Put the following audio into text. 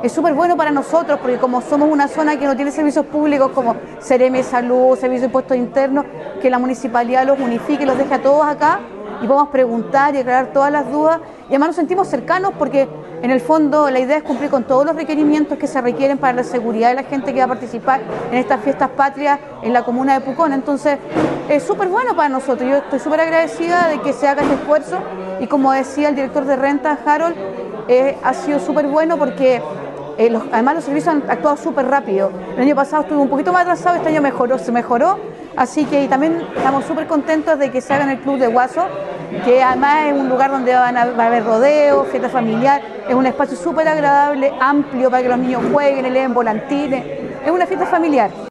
es súper bueno para nosotros, porque como somos una zona que no tiene servicios públicos como Seremi de Salud, Servicio de Impuestos Internos, que la municipalidad los unifique y los deje a todos acá y podamos preguntar y aclarar todas las dudas. Y además nos sentimos cercanos porque en el fondo la idea es cumplir con todos los requerimientos que se requieren para la seguridad de la gente que va a participar en estas fiestas patrias en la comuna de Pucón. Entonces es súper bueno para nosotros. Yo estoy súper agradecida de que se haga este esfuerzo y como decía el director de Rentas, Harold, ha sido súper bueno porque además los servicios han actuado súper rápido. El año pasado estuvo un poquito más atrasado, este año se mejoró, así que y también estamos súper contentos de que se haga en el Club de Guaso, que además es un lugar donde va a haber rodeos, fiesta familiar, es un espacio súper agradable, amplio para que los niños jueguen, leen volantines, es una fiesta familiar.